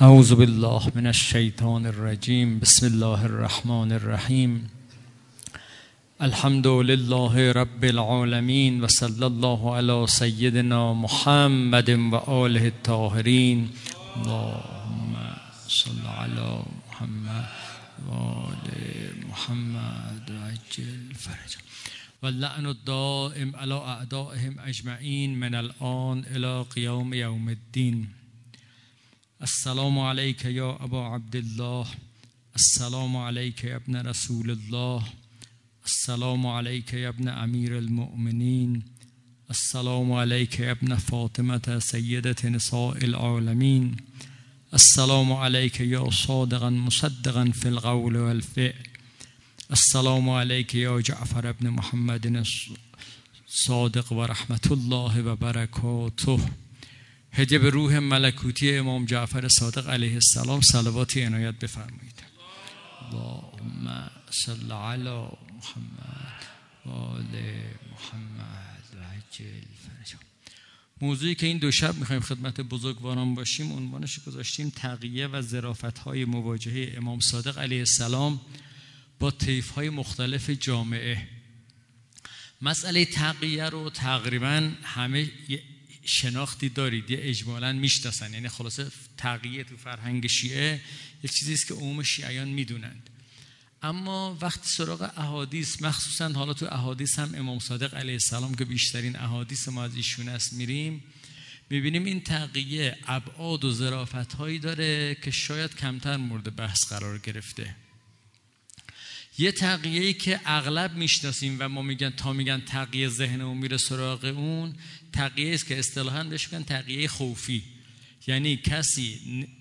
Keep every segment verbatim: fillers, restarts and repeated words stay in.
اعوذ بالله من الشیطان الرجیم. بسم الله الرحمن الرحیم. الحمد لله رب العالمین و صلی الله علی سیدنا محمد و آله الطاهرین. اللهم صل علی محمد و آل محمد و عجل فرجهم و اللعن الدائم علی اعدائهم اجمعین من الآن الی قیام یوم الدین. السلام علیک یا ابا عبدالله، السلام علیک یا ابن رسول الله، السلام علیک یا ابن امیر المؤمنین، السلام علیک یا ابن فاطمة سیدة نساء العالمین، السلام علیک یا صادقا مصدقا فی القول والفعل، السلام علیک یا جعفر ابن محمد صادق و رحمت الله و برکاته. هدیه به روح ملکوتی امام جعفر صادق علیه السلام صلواتی عنایت بفرمایید. اللهم صل علی محمد و آل محمد و عجل فرجهم. موضوعی که این دو شب میخوایم خدمت بزرگواران باشیم عنوانش گذاشتیم تقیه و ظرافت‌های مواجهه امام صادق علیه السلام با طیف‌های مختلف جامعه. مسئله تقیه رو تقریبا همه شناختی دارید، یه اجمالاً میشناسن. یعنی خلاصه تقیه تو فرهنگ شیعه یک چیزی است که عموم شیعیان میدونند. اما وقتی سراغ احادیث، مخصوصاً حالا تو احادیث هم امام صادق علیه السلام که بیشترین احادیث ما از ایشون است میریم، میبینیم این تقیه ابعاد و ظرافت‌هایی داره که شاید کمتر مورد بحث قرار گرفته. یه تقیه‌ای که اغلب میشناسیم و ما میگن تا میگن تقیه ذهنمون میره سراغ اون، تقیه است که اصطلاحاً بهش میگن تقیه خوفی. یعنی کسی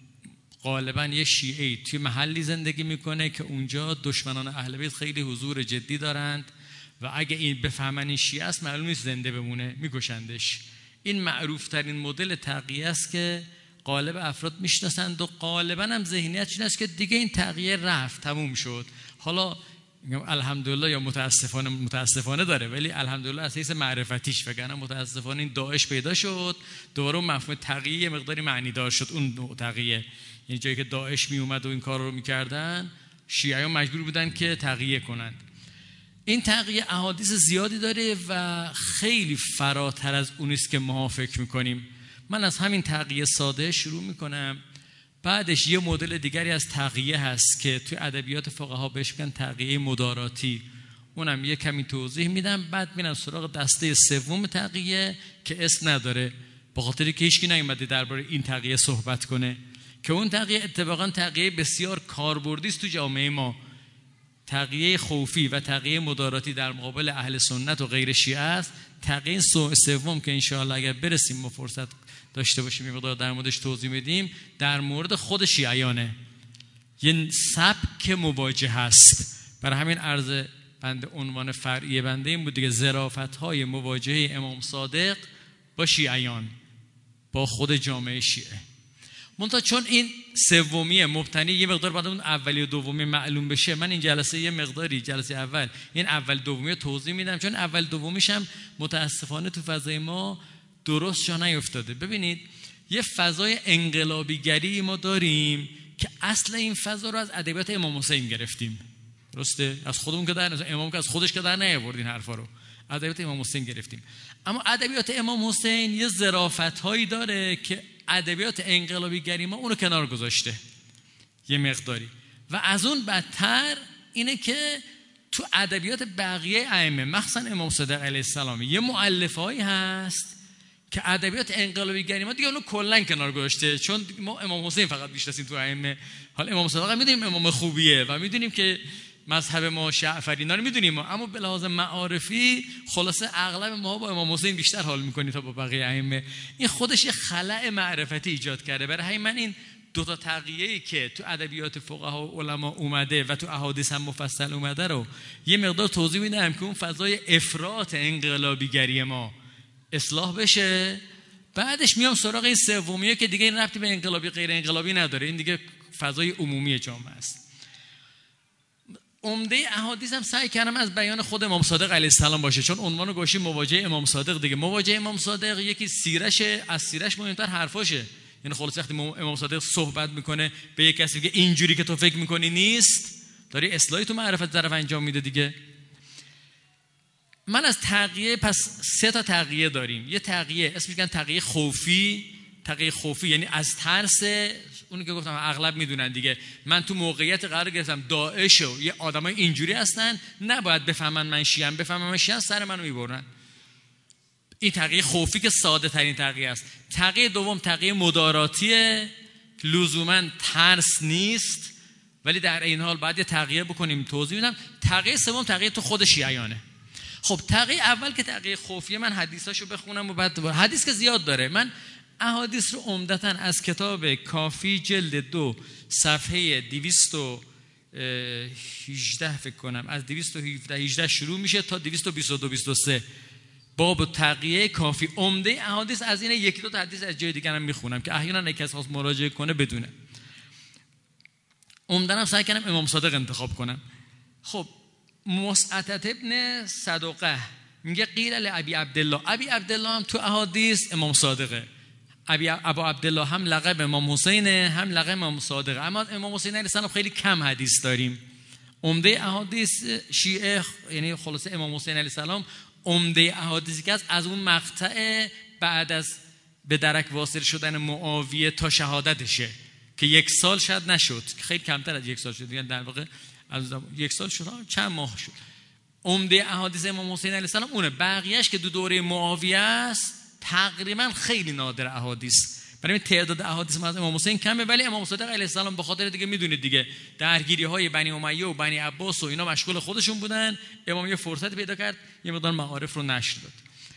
غالباً یه شیعه‌ای توی محلی زندگی میکنه که اونجا دشمنان اهل بیت خیلی حضور جدی دارند و اگه این بفهمن این شیعه است معلوم نیست زنده بمونه، میکشندش. این معروف ترین مدل تقیه است که غالب افراد میشناسند و غالباً هم ذهنیتش این است که دیگه این تقیه رفت، تموم شد. حالا الحمدلله یا متاسفانه متاسفانه داره، ولی الحمدلله از حیث معرفتیش، وگرنه متاسفانه این داعش پیدا شد دوباره اون مفهوم تقیه مقداری معنی دار شد. اون نوع تقیه، یعنی جایی که داعش می اومد و این کار رو میکردن، شیعیان مجبور بودن که تقیه کنند. این تقیه احادیث زیادی داره و خیلی فراتر از اون است که ما فکر میکنیم. من از همین تقیه ساده شروع میکنم. بعدش یه مدل دیگری از تقیه هست که توی ادبیات فقها بهش میگن تقیه مداراتی، اونم یه کمی توضیح میدم. بعد میرم سراغ دسته سوم تقیه که اسم نداره، به خاطری که هیچکی نیومده درباره این تقیه صحبت کنه، که اون تقیه اتفاقا تقیه بسیار کاربردی است تو جامعه ما. تقیه خوفی و تقیه مداراتی در مقابل اهل سنت و غیر شیعه است. تقیه سوم که انشاءالله اگر برسیم ما فرصت داشته باشیم یه مقدار در موردش توضیح بدیم، در مورد خود شیعیانه. یه سبک مواجه هست. برای همین عرض بنده عنوان فرعی بنده این بود دیگه، ظرافت‌های مواجهه امام صادق با شیعیان، با خود جامعه شیعه. منتها چون این سومیه مبتنی یه مقدار بعد اون اولی و دومی معلوم بشه، من این جلسه یه مقداری جلسه اول این اول دومی توضیح میدم، چون اول دومیش هم متاسفانه تو فضای ما درست جا نیفتاده. ببینید یه فضای انقلابیگری ما داریم که اصل این فضا رو از ادبیات امام حسین گرفتیم. درسته؟ از خودمون که در امام که از خودش که در نیاوردین حرفا رو، ادبیات امام حسین گرفتیم. اما ادبیات امام حسین یه ظرافت‌هایی داره که ادبیات انقلابیگری ما اونو کنار گذاشته یه مقداری. و از اون بدتر اینه که تو ادبیات بقیه ائمه مخصوصا امام صادق علیه السلام یه مؤلفه‌ای هست که ادبیات انقلابیگری ما دیگه اونو کلا کنار گذاشته، چون ما امام حسین فقط میشناسیم تو ائمه. حالا امام صادق میدونیم امام خوبیه و میدونیم که مذهب ما شعفرینا رو میدونیم، اما به لحاظ معارفی خلاصه اغلب ما با امام حسین بیشتر حال میکنیم تا با بقیه ائمه. این خودش یه خلأ معرفتی ایجاد کرده. برای همین من این دو تا تقیه‌ای که تو ادبیات فقها و علما اومده و تو احادیث هم مفصل اومده رو یه مقدار توضیح میدم که اون فضای افراط انقلابیگری ما اصلاح بشه. بعدش میام سراغ این سومیه که دیگه این ربطی به انقلابی غیر انقلابی نداره، این دیگه فضای عمومی جامعه است. عمده احادیث هم سعی کردم از بیان خود امام صادق علیه السلام باشه، چون عنوان گوشی مواجهه امام صادق دیگه. مواجهه امام صادق یکی سیرشه، از سیرش مهمتر حرفاشه. یعنی خلاص وقتی امام صادق صحبت میکنه به یک کسی که اینجوری که تو فکر میکنی نیست، داری اصلاحی تو معرفت طرف انجام میده دیگه. من از تقیه پس سه تا تقیه داریم. یه تقیه اسمش میگن تقیه خوفی. تقیه خوفی یعنی از ترس، اونی که گفتم اغلب میدونن دیگه، من تو موقعیت قرار گرفتم داعش و یه آدمای اینجوری هستن، نباید بفهمن من شیعه‌ام، بفهمن من شیعه‌ام سر منو میبرن. این تقیه خوفی که ساده ترین تقیه است. تقیه دوم تقیه مداراتیه، لزوما ترس نیست ولی در این حال باید یه تقیه بکنیم، توضیح میدم. تقیه سوم تقیه تو خود شیعیانه. خب تقیه اول که تقیه خوفیه، من حدیثاشو بخونم و بعد دوباره حدیث که زیاد داره. من احادیث رو عمدتاً از کتاب کافی جلد دو صفحه دویست و هجده فکر کنم، از دویست و هجده شروع میشه تا دویست و بیست و دو بیست و سه باب تقیه کافی. عمده احادیث از اینه، یکی دو تا حدیث از جای دیگه هم میخونم که احیانا یک کس خواست مراجعه کنه بدونه. عمدن هم سعی کنم امام صادق انتخاب کنم. خب مسعدة ابن صدقه میگه قیل لابی عبدالله. ابی عبدالله هم تو احادیث امام صادقه. ابی ابو عبدالله هم لقب امام حسینه هم لقب امام صادقه. اما امام حسین علیه السلام خیلی کم حدیث داریم. عمده احادیث شیعه یعنی خلاصه امام حسین علیه السلام عمده احادیثی که از اون مقطع بعد از به درک واصل شدن معاویه تا شهادتشه که یک سال شاید نشد، خیلی کمتر از یک سال شد، یعنی در واقع از یک سال شد چند ماه شد. عمده احادیث امام حسین علیه السلام اونه. بقیه‌اش که دو دوره معاویه است تقریبا خیلی نادر احادیث، برای تعداد احادیث از امام حسین کمه. ولی امام صادق علیه السلام به خاطر دیگه میدونید دیگه درگیری های بنی امیه و بنی عباس و اینا مشغول خودشون بودن، امام یه فرصت پیدا کرد یه مقدار معارف رو نشر داد.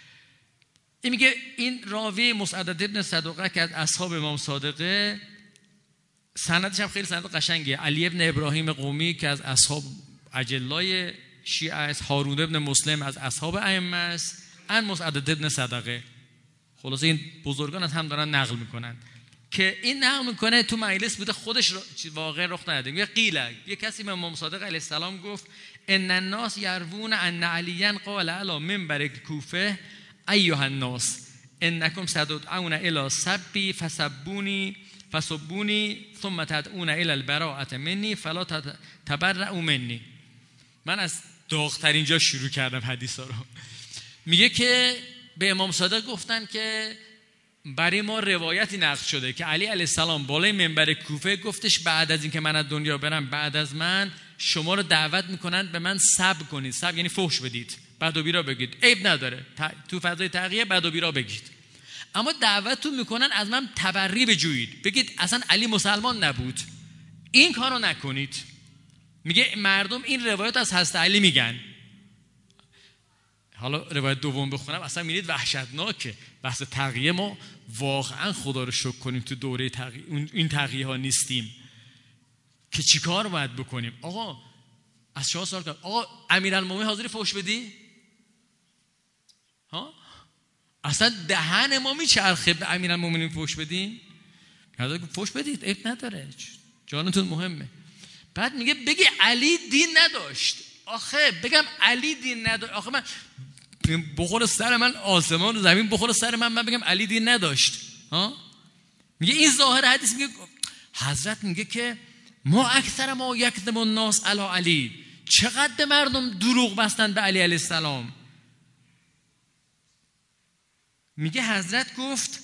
این میگه این راوی مسعدة ابن صدقه که از اصحاب امام صادقه، سندش هم خیلی سند قشنگیه. علی ابن ابراهیم قومی که از اصحاب اجلای شیعه است، هارون ابن مسلم از اصحاب ائمه است، ان مسعدة ابن صدقه. خلاصه این بزرگان از هم دارن نقل میکنن که این نقل میکنه تو مجلس بوده، خودش واقعا رخ نداده. میگه قیله، یه کسی به امام صادق علیه السلام گفت ان الناس یروون ان علیاً قال علی منبر کوفه ایها الناس انکم ستدعون الی سبی فسبونی فسبونی ثم تدعون الی البراءة منی فلا تبرؤوا منی. من از داغ‌ترین جا شروع کردم حدیثا رو. میگه که به امام صادق گفتن که برای ما روایتی نقل شده که علی علیه السلام بالای منبر کوفه گفتش بعد از اینکه من از دنیا برم، بعد از من شما رو دعوت میکنن به من سب کنید. سب یعنی فحش بدید، بد و بیرا بگید، عیب نداره تو فضای تقیه بد و بیرا بگید، اما دعوتتون میکنن از من تبری بجویید، بگید اصلا علی مسلمان نبود، این کارو نکنید. میگه مردم این روایت از حضرت علی میگن. حالا روایت دوم بخونم اصلا میرید وحشتناکه. بحث تقیه ما واقعا خدا رو شکر کنیم تو دوره تقیه این تقیه ها نیستیم که چیکار باید بکنیم. آقا از شما سوال کنم، آقا امیرالمومنین حاضری فحش بدی؟ ها؟ اصلا دهن ما میچرخه به امیرالمومنین فحش بدیم؟ حاضر فحش بدید، عیب نداره، جانتون مهمه. بعد میگه بگی علی دین نداشت. آخه بگم علی دین نداشت، آخه من بخور سر من آسمان و زمین بخور سر من، من بگم علی دین نداشت؟ ها؟ میگه این ظاهر حدیث. میگه حضرت میگه که ما اکثر ما یکذب الناس علی علی، چقدر مردم دروغ بستن به علی علیه السلام. میگه حضرت گفت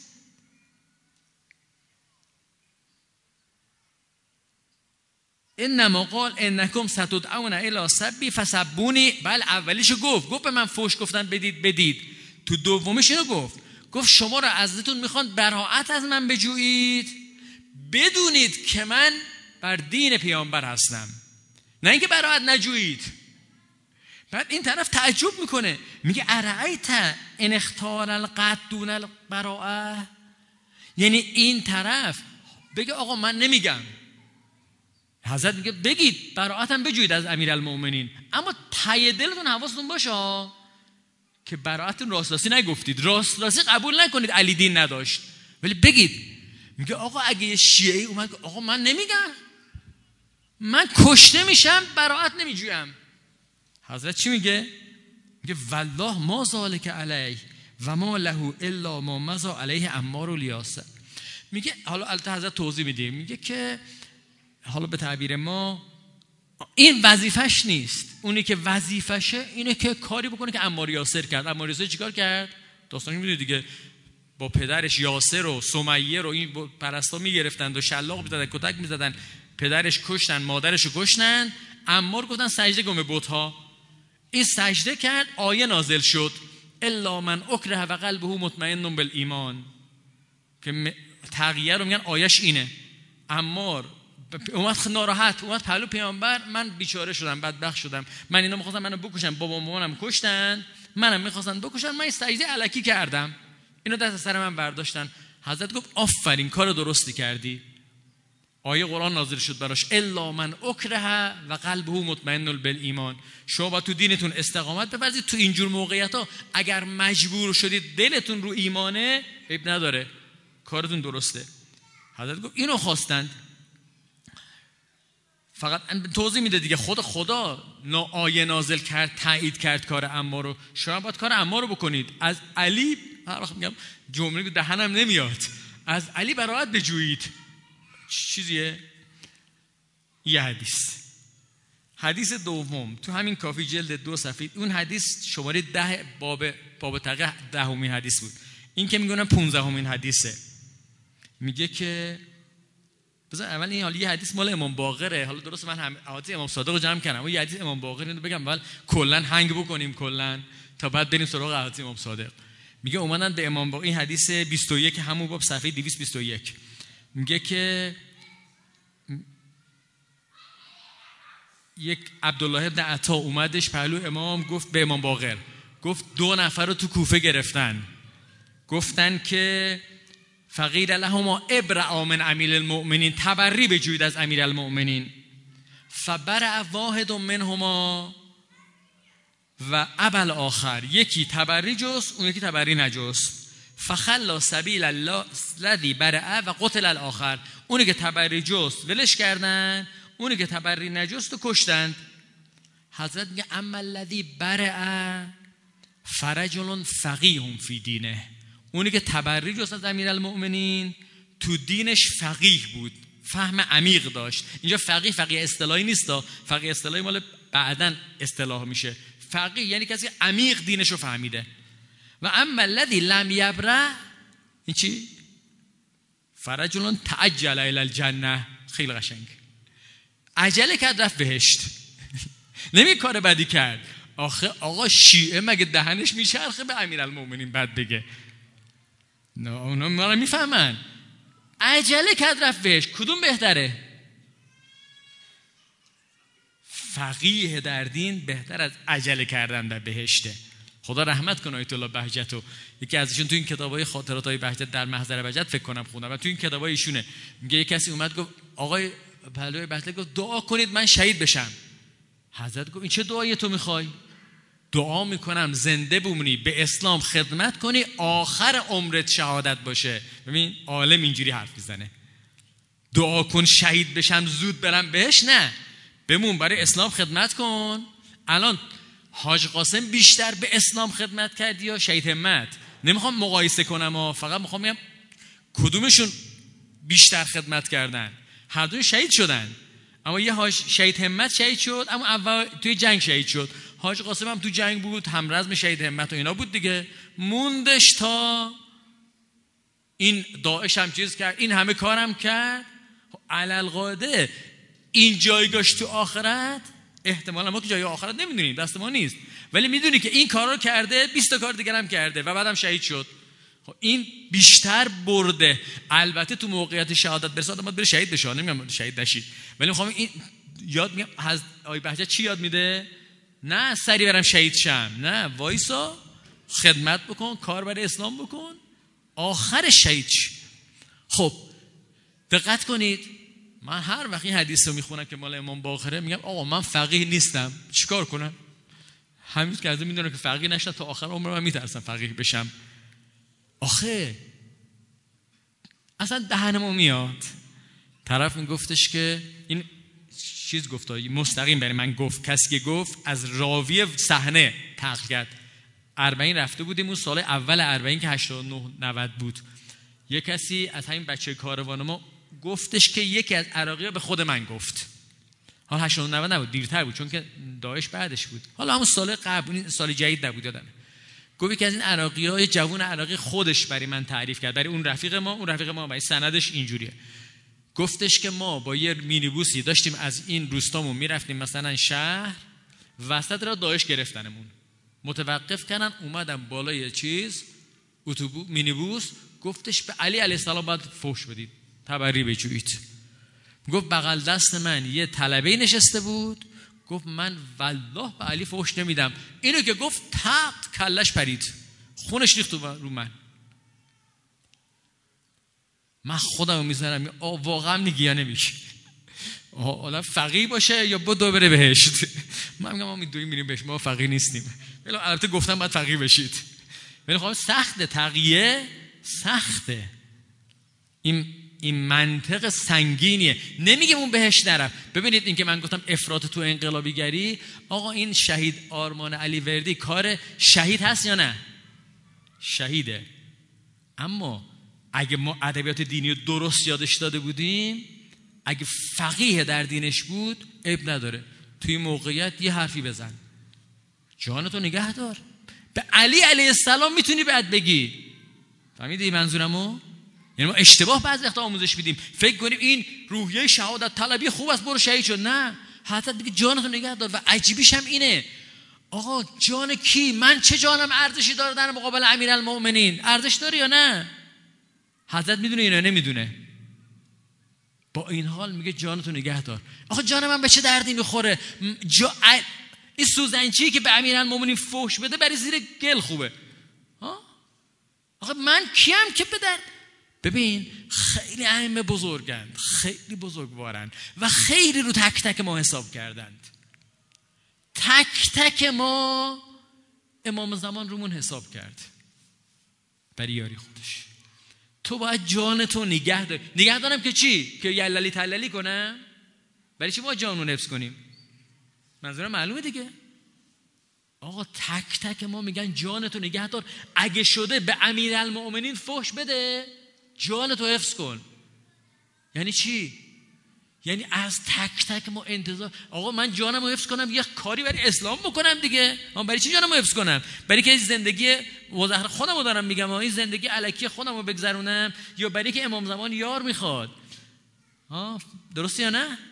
انما قال انکم ستدعون الی سبی فسبونی. بله اولیشو گفت گفت به من فحش گفتن بدید بدید. تو دومیش اینو گفت گفت شما را ازتون میخوان براءت از من بجویید، بدونید که من بر دین پیامبر هستم، نه اینکه براءت نجویید. بعد این طرف تعجب میکنه، میگه ارأیت ان اختار القتل دون البراءه، یعنی این طرف بگه آقا من نمیگم، حضرت میگه بگید براءتم بجویید از امیرالمومنین، اما ته دلتون حواستون باشه که براءتون راست راستی نگفتید، راست راستی قبول نکنید علی دین نداشت، ولی بگید. میگه آقا اگه یه شیعی اومد آقا من نمیگم، من کشته میشم براءت نمیجویم، حضرت چی میگه؟ میگه والله ما ذالک علیه و ما له الا ما مضى علیه عمار و لیاسر. میگه حالا البته حضرت توضیح میده، میگه که حالا به تعبیر ما این وظیفش نیست، اونی که وظیفشه اینه که کاری بکنه که عمار یاسر کرد. عمار یاسر چیکار کرد؟ داستانی میدونید دیگه، با پدرش یاسر و سمیه رو این پرستا میگرفتند و شلاق میزدن، کتک میزدن، پدرش کشتن، مادرش رو کشتن. عمار گفتن سجده کن به بت‌ها. این سجده کرد، آیه نازل شد الا من اکره و قلبه مطمئن بالایمان، که تغییر رو میگن آیش اینه. عمار اومد ناراحت، اومد پهلو پیامبر، من بیچاره شدم، بدبخت شدم، من اینا می‌خواستن منو بکشن، بابا مامانم کشتن، منم می‌خواستن بکشن، من سجده الکی کردم، اینو دست سر من برداشتن. حضرت گفت آفرین، کار درستی کردی. آیه قرآن نازل شد براش الا من اکره و قلبه مطمئن بالایمان. شما با تو دینتون استقامت بورزید. تو اینجور موقعیت‌ها اگر مجبور شدید دلتون رو ایمانه، عیب نداره، کارتون درسته. حضرت گفت اینو خواستند. فقط توضیح میده دیگه، خود خدا آیه نازل کرد، تایید کرد کار عمار رو، شما باید کار عمار رو بکنید. از علی، هر وقت میگم جمله دهنم نمیاد، از علی برائت بجویید. چیزیه؟ یه حدیث. حدیث دوم تو همین کافی جلد دو صفحه، اون حدیث شماره ده باب باب تقی دهمین حدیث بود. این که میگونم پونزدهمین حدیثه. میگه که بذار اول این حالا یه حدیث مال امام باقره، حالا درست من هم حدیث امام صادق رو جمع کردم، اما یه حدیث امام باقر اینو بگم اول کلا هنگ بکنیم کلا تا بعد بریم سراغ حدیث امام صادق. میگه اومدن به امام باقر، این حدیث بیست و یک همون باب صفحه دویست و بیست و یک، میگه که یک عبدالله ابن عطا اومدش پهلو امام، گفت به امام باقر، گفت دو نفر رو تو کوفه گرفتن، گفتن که فقیر لهما ابرع من امیر المؤمنین، تبری بجوید از امیر المؤمنین. فبرع واحد منهما و ابل آخر، یکی تبری جست، اون یکی تبری نجست. فخلا سبیل الله الذی برع و قتل الاخر، اونی که تبری جست ولش کردن، اونی که تبری نجست و کشتند. حضرت میگه اما الذی برع فرجل فقیه فی دینه، اونی که تبری جست از امیرالمؤمنین تو دینش فقیه بود، فهم عمیق داشت. اینجا فقیه فقیه اصطلاحی نیست، فقیه اصطلاحی مال بعدن اصطلاح میشه. فقیه یعنی کسی که عمیق دینش رو فهمیده. و اما الذی لم یبرع، این چی؟ فرجل تعجل الی الجنه، خیلی قشنگ، عجله کرد رفت بهشت. نمی کار بدی کرد. آخه آقا شیعه مگه دهنش میچرخه به امیرالمؤمنین بد بگه؟ نه اونا ما رو میفهمن. عجله کرد رفت بهشت، کدوم بهتره؟ فقیه در دین بهتر از عجله کردن در بهشته. خدا رحمت کنه آیت الله بهجتو، یکی ازشون تو این کتابای خاطراتای بهجت در محضر بهجت فکر کنم خوندم و تو این کتابای ایشونه، میگه یک کسی اومد گفت آقای پهلوی بهجت گفت دعا کنید من شهید بشم. حضرت گفت این چه دعایی تو میخوای؟ دعا میکنم زنده بمونی، به اسلام خدمت کنی، آخر عمرت شهادت باشه. ببین عالم اینجوری حرف میزنه، دعا کن شهید بشم زود برم بهش، نه، بمون برای اسلام خدمت کن. الان حاج قاسم بیشتر به اسلام خدمت کردی یا شهید همت؟ نمیخوام مقایسه کنم ها، فقط میخوام بگم کدومشون بیشتر خدمت کردن. هر دوی شهید شدن، اما یه حاج شهید همت شهید شد، اما اول توی جنگ شهید شد. حاج قاسم هم تو جنگ بود، همرزم شهید همت و اینا بود دیگه، موندش تا این داعش هم چیز کرد، این همه کارم کرد. علل قاعده این جایگاهش تو آخرت، احتمالا ما تو جای آخرت نمیدونیم، دست ما نیست، ولی میدونی که این کارا رو کرده، بیست تا کار دیگه هم کرده و بعدم شهید شد. خب این بیشتر برده. البته تو موقعیت شهادت برسه آدم باید بره شهید بشه، نمیگم شهید نشید، ولی میخوام این یاد میگم از آقای بهجت چی یاد میده؟ نه سری برم شهید شم، نه وایسا خدمت بکن، کار برای اسلام بکن، آخر شهید شی. خب دقت کنید، من هر وقت این حدیث رو میخونم که مال امام باقره، میگم آقا من فقیه نیستم، چیکار کنم؟ همین که از میدونم که فقیه نشدم، تا آخر عمر من میترسم فقیه بشم. آخه اصلا دهنمو میاد. طرف این گفتش که این چیز گفت مستقیم برای من گفت، کسی که گفت از راوی صحنه نقل کرد. اربعین رفته بودیم اون سال اول اربعین که هشتاد و نه نود بود، یک کسی از همین بچه کاروان ما گفتش که یکی از عراقی‌ها به خود من گفت، حالا هشتاد و نود نبود، دیرتر بود چون که داعش بعدش بود، حالا همون سال قبل، این سال جدید نبود یادمه، گفت که از این عراقی‌ها یه جوون عراقی خودش برای من تعریف کرد، برای اون رفیق ما، اون رفیق ما برای سندش اینجوریه، گفتش که ما با یه مینیبوسی داشتیم از این روستامون میرفتیم مثلا شهر، وسط را داعش گرفتنمون، متوقف کردن، اومدن بالای چیز اتوبوس مینیبوس، گفتش به علی علیه السلام باید فحش بدید، تبری بجویید. گفت بغل دست من یه طلبه نشسته بود، گفت من والله به علی فحش نمیدم، اینو که گفت تق کلش پرید، خونش ریخت رو من. من خودمو میذارم واقعا میگی یا نمیگی، حالا فقیه باشه یا بدو بره بهشت. من میگم ما میدونیم میریم بهشت، ما فقیه نیستیم، ولی البته گفتم باید فقیه بشید، ولی خب سخته، تقیه سخته، این این منطق سنگینیه. نمیگم اون بهش نرفت. ببینید این که من گفتم افراط تو انقلابیگری، آقا این شهید آرمان علی وردی کار شهید هست یا نه؟ شهیده. اما اگه ما ادبیات دینی رو درست یادش داده بودیم، اگه فقیه در دینش بود، عیب نداره توی موقعیت یه حرفی بزن، جانتو نگه دار. به علی علیه السلام میتونی بعد بگی. فهمیدی منظورمو؟ یعنی ما اشتباه بعضی وقتا آموزش میدیم، فکر کنیم این روحیه شهادت طلبی خوب است برو شهید شد. نه، حضرت دیگه جانتو نگه دار. و عجیبیش هم اینه، آقا جان کی؟ من چه جانم ارزشی داره در مقابل امیرالمؤمنین؟ ارزش داره یا نه؟ حضرت میدونه یا نمیدونه؟ با این حال میگه جانتو نگه دار. آقا جان من به چه دردی میخوره؟ جا... این سوزنچی که به امیرالمؤمنین فحش بده برای زیر گل خوبه. ها؟ آقا من کیم که به درد؟ ببین خیلی ائمه بزرگند، خیلی بزرگوارند و خیلی رو تک تک ما حساب کردند. تک تک ما امام زمان رومون حساب کرد برای یاری خودش. تو باید جانتو نگه داری. نگه دارم که چی؟ که یللی تللی کنم؟ برای چی باید جانمون حفظ کنیم؟ منظورم معلومه دیگه. آقا تک تک ما میگن جانتو نگه دار، اگه شده به امیرالمؤمنین فحش بده، جانتو حفظ کن. یعنی چی؟ یعنی از تک تک ما انتظار، آقا من جانمو حفظ کنم یه کاری برای اسلام بکنم دیگه. من برای چی جانمو حفظ کنم؟ برای که زندگی مزهر خودمو دارم میگم، این زندگی الکی خودمو بگذرونم، یا برای که امام زمان یار میخواد؟ ها درسته یا نه؟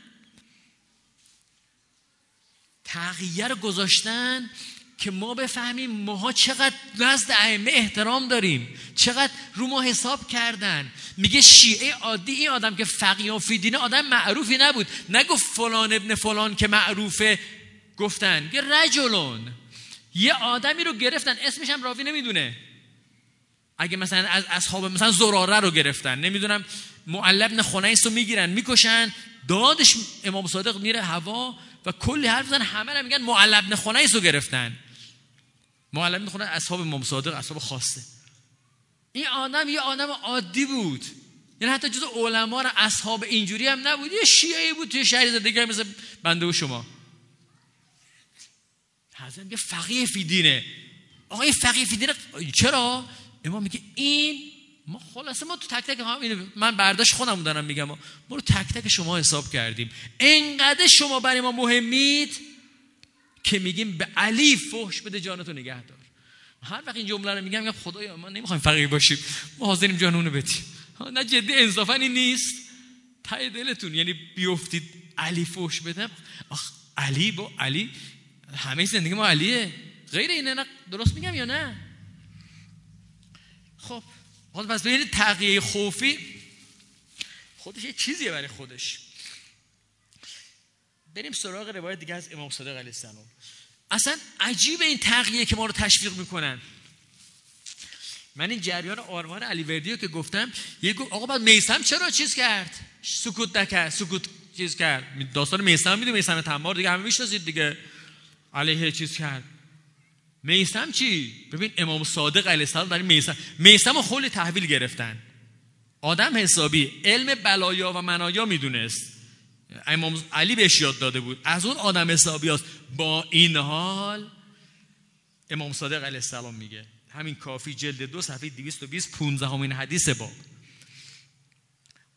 تغییر گذاشتن که ما بفهمیم ماها چقدر نزد ائمه احترام داریم، چقدر رو ما حساب کردن. میگه شیعه عادی، این آدم که فقیه فی دینه آدم معروفی نبود، نگفت فلان ابن فلان که معروفه، گفتن یه رجلون، یه آدمی رو گرفتن اسمش هم راوی نمیدونه. اگه مثلا از اصحاب مثلا زراره رو گرفتن، نمیدونم معل بن خنیس رو میگیرن میکشن، دادش امام صادق میره هوا و کلی حرف زدن، همه هم میگن معل بن خنیس رو گرفتن. معل بن خنیس اصحاب امام صادق، اصحاب خاصه. این آدم یه آدم عادی بود، یعنی حتی جزو علما را اصحاب اینجوری هم نبود، یه شیعه بود توی شهر زندگی مثل بنده و شما. حضرت میگه فقیه فی دینه. آقا این فقیه فی دینه چرا؟ امام میگه این ما خلاصه ما تو تک تک هم، من برداشت خودم دارم میگم، ما رو تک تک شما حساب کردیم، انقدر شما برای ما مهمید که میگیم به علی فحش بده جانتو نگه دار. هر وقت این جمله رو میگم میگم خدایا ما نمیخوایم فقیه باشیم، ما حاضریم جانونو بدیم. نه جدی انصافا این نیست ته دلتون، یعنی بیافتید علی فحش بده. آخ علی با علی همه زندگی ما علیه، غیر اینه. نه درست میگم یا نه؟ خب حالا پس ببینید تقیه خوفی خودش یه چیزیه برای خودش. بریم سراغ روایت دیگه از امام صادق علیه السلام. اصلا عجیب این تقیه که ما رو تشویق میکنن. من این جریان آرمان علی وردی رو که گفتم، یه گفت آقا بعد میثم چرا چیز کرد؟ سکوت نکرد، سکوت چیز کرد. داستان میثم میدونید، میثم تمار دیگه همه میشناسید دیگه، علیه چیز کرد. میثم چی؟ ببین امام صادق علیه السلام در میثم میثم رو خیلی تحویل گرفتن. آدم حسابی علم بلایا و منایا میدونست، امام علی بهش یاد داده بود، از اون آدم حسابی هست. با این حال امام صادق علیه السلام میگه، همین کافی جلد دو صفحه دویست و بیست پونزدهمین حدیث باب،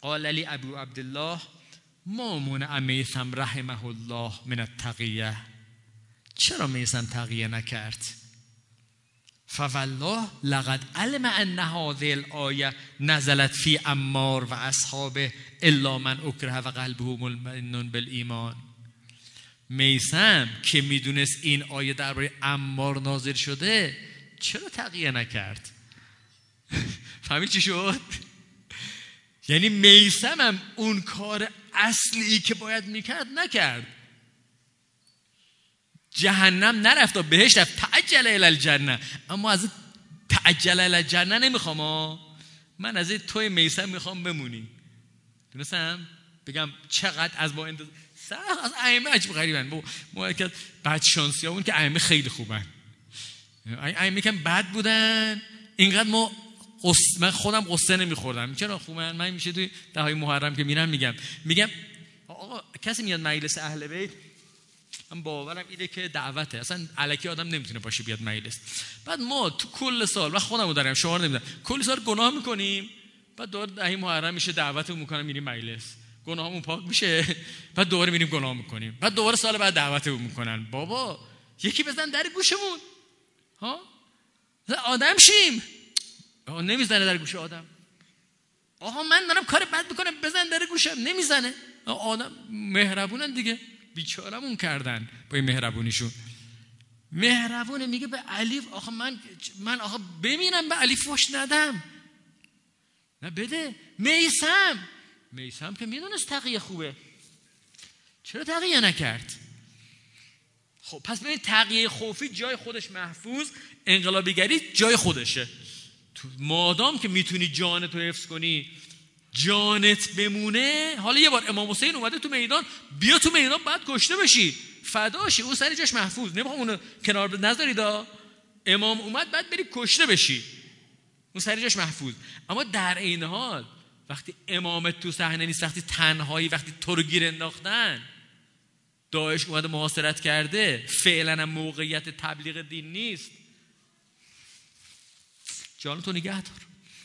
قال علی ابو عبدالله ما منع میثم رحمه الله من التقیه، چرا میثم تقیه نکرد؟ فوالله لقد علم ان هذه الآیه نزلت فی عمار و اصحابه الا من اکره و قلبه مطمئن بالایمان. میثم که میدونست این آیه درباره عمار نازل شده چرا تقیه نکرد؟ فهمید چی شد؟ یعنی میثم هم اون کار اصلی که باید میکرد نکرد. جهنم نرفت و بهشت رفت، تعجل الی الجنه. اما از تعجل الی الجنه نمیخوام، من از توی میثم میخوام بمونی. دونستم بگم چقدر از ما انتظار از ائمه عجب غریبن. ما که بعد شانسی همون که ائمه خیلی خوبن، ائمه که بد بودن اینقدر ما قص... من خودم قصه نمیخوردم. چرا خوبن؟ من میشه توی دههای محرم که میرم میگم میگم آقا کسی میاد مجلس اهل بیت، من باورم اینه که دعوته، اصلا الکی آدم نمیتونه باشه بیاد مجلس. بعد ما تو کل سال، و خودمو دارم شما رو نمیدونم، کل سال گناه میکنیم، بعد دوباره دهه محرم میشه دعوتمون میکنم میریم مجلس، گناهمون پاک میشه، بعد دوباره میریم گناه میکنیم، بعد دوباره سال بعد دعوتمون میکنن. بابا یکی بزن در گوشمون ها، آدم شیم. آقا نمیزنه در گوش آدم. آقا من دارم کار بد میکنم بزن در گوشم، نمیزنه. آدم مهربونن دیگه، بیچارمون کردن با این مهربونیشون. مهربونه میگه به علی آخه من من آخه ببینم به علی فحش ندم. نه بده. میثم میثم که میدونست تقیه خوبه، چرا تقیه نکرد؟ خب پس ببین تقیه خوفی جای خودش محفوظ، انقلابیگری جای خودشه. مادام که میتونی جانت رو حفظ کنی، جانت بمونه. حالا یه بار امام حسین اومده تو میدان، بیا تو میدان بعد کشته بشی، فداشی، اون سر جاش محفوظ، نمیخوام اونو کنار نذاری دا. امام اومد بعد بری کشته بشی، اون سر جاش محفوظ. اما در این حال وقتی امامت تو صحنه نیست، وقتی تنهایی، وقتی تو رو گیر انداختن، داعش اومده محاصرت کرده، فعلا موقعیت تبلیغ دین نیست، جانتو نگه دار.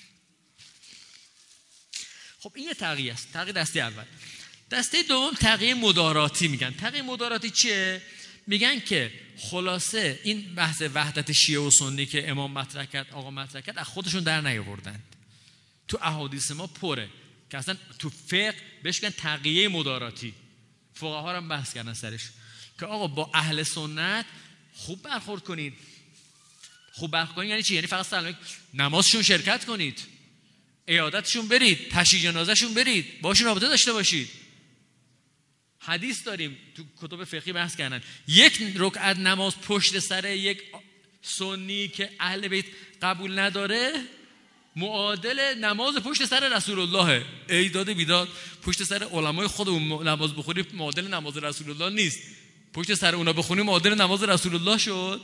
خب این یه تقیه است، تقیه دسته اول. دسته دوم تقیه مداراتی میگن. تقیه مداراتی چیه؟ میگن که خلاصه این بحث وحدت شیعه و سنی که امام مطرح کرد، آقا مطرح کرد، از خودشون در نیاوردن. تو احادیث ما پره که اصلا تو فقه بهش میگن تقیه مداراتی. فقها هم بحث کردن سرش که آقا با اهل سنت خوب برخورد کنید. خوب برخورد کنید یعنی چی؟ یعنی فقط سلام نمازشون شرکت کنید، عیادتشون برید، تشییع جنازهشون برید، باشون رابطه داشته باشید. حدیث داریم تو کتب فقهی بحث کردن، یک رکعت نماز پشت سر یک سنی که اهل بیت قبول نداره معادل نماز پشت سر رسول الله. ایداد بیداد پشت سر علمای خودمون نماز بخونی معادل نماز رسول الله نیست، پشت سر اونا بخونی معادل نماز رسول الله شد.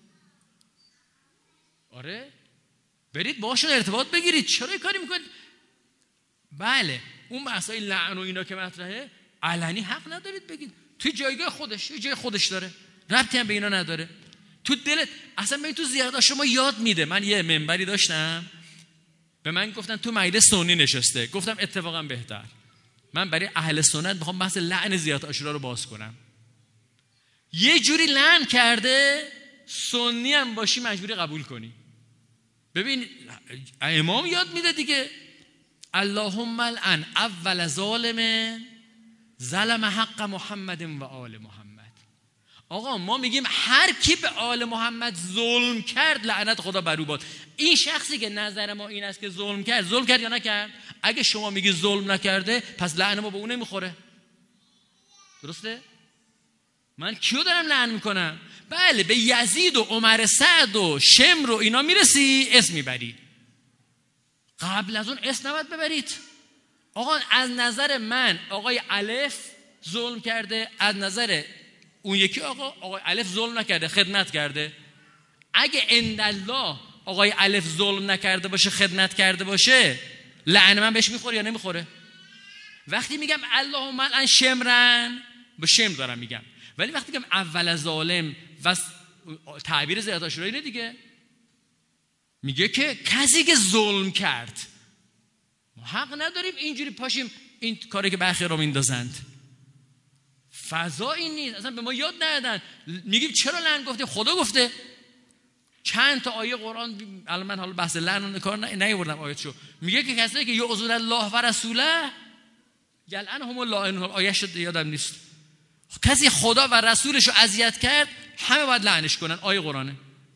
آره برید باشون ارتباط بگیرید. چرا این کاری میکنید؟ بله اون بحثای لعن و اینا که مطرحه علنی حق ندارید بگید، توی جایگاه خودش، توی جای خودش داره، ربطی هم به اینا نداره. تو دلت اصلا ببین تو زیاد شما یاد میده. من یه منبری داشتم به من گفتن تو مجلس سنی نشسته، گفتم اتفاقا بهتر، من برای اهل سنت میخوام بحث لعن زیارت عاشورا رو باز کنم. یه جوری لعن کرده سنی هم باشی مجبوری قبول کنی. ببین امام یاد میده دیگه، اللهم لعن اول ظالم ظلم حق محمد و آل محمد. آقا ما میگیم هر کی به آل محمد ظلم کرد لعنت خدا بر او باد. این شخصی که نظر ما این است که ظلم کرد، ظلم کرد یا نکرد؟ اگه شما میگی ظلم نکرده پس لعن ما به اون نمیخوره. درسته؟ من کیو دارم لعن میکنم؟ بله به یزید و عمر سعد و شمر و اینا میرسی اسم میبری، قبل از اون اسم نباید ببرید. آقا از نظر من آقای الف ظلم کرده، از نظر اون یکی آقا آقای الف ظلم نکرده، خدمت کرده. اگه عندالله آقای الف ظلم نکرده باشه، خدمت کرده باشه، لعن من بهش میخوره یا نمیخوره؟ وقتی میگم اللهم لعن شمرن به شمر دارم میگم، ولی وقتی میگم اول ظالم و تعبیر زیارت عاشورا اینه دیگه، میگه که کسی که ظلم کرد ما حق نداریم اینجوری پاشیم این کاری که برخی را میندازند. فضا این نیست، اصلا به ما یاد ندادن. میگیم چرا لعن گفته؟ خدا گفته. چند تا آیه قرآن، الان من حالا بحث لعن کار نیاوردم آیاتشو، میگه که کسایی که یعذون الله و رسوله یلعنهم الله، آیه شد یادم نیست. کسی خدا و رسولش رو اذیت کرد همه باید لعنش کنن، آیه قرآنه.